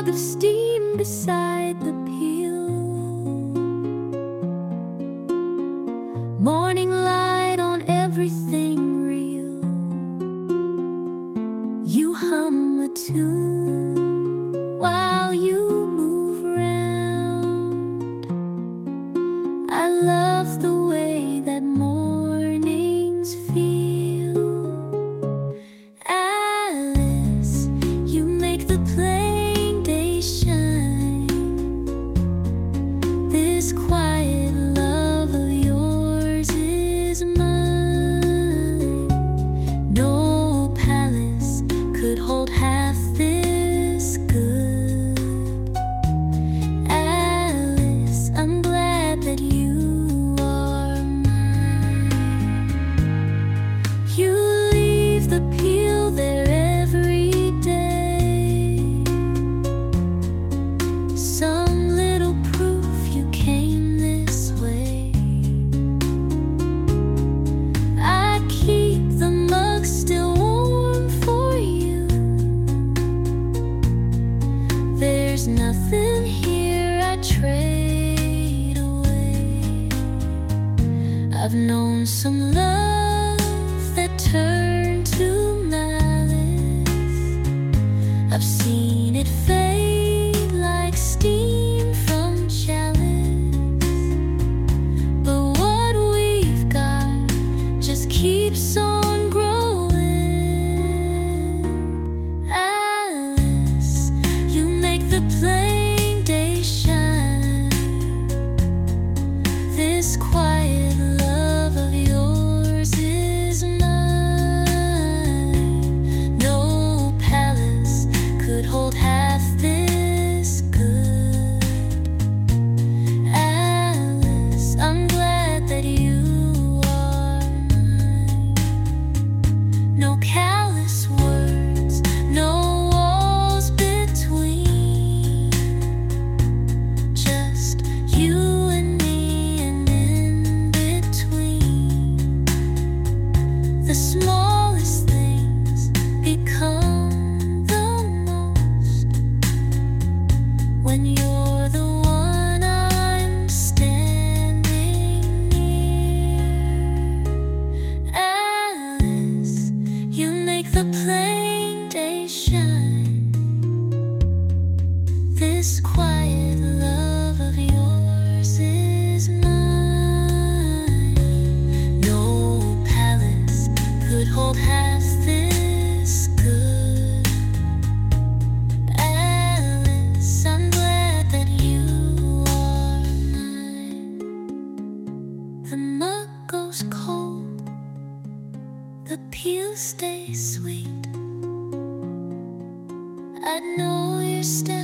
jug of steam beside the peel. Morning light on everything real. You hum a tune while you move around. I love the way that mornings feel. Alice, you make the plain day shine. This quiet love of yours is mine. No palace could hold half this good. Alice, I'm glad that you are mine. You leave the peel there every day. Some little proof you came this way. I keep the mug still warm for you. There's nothing here I'd trade away. I've known some love that turned to malice. I've seen it fade like steam from chalice. But what we've got just keeps on growing. Alice, you make the plain day shine. This quiet love of yours is mine. No palace could hold half this good. Alice, I'm glad that you are mine. No callous words, no walls between. Just you and me, and in between, the smallest things become the most. When you're the one I'm standing near. Alice, you make the plain day shine. This quiet love of yours is mine. No palace could hold half this good. Alice, I'm glad that you are mine. The mug goes cold, the peel stays sweet. I know you're standing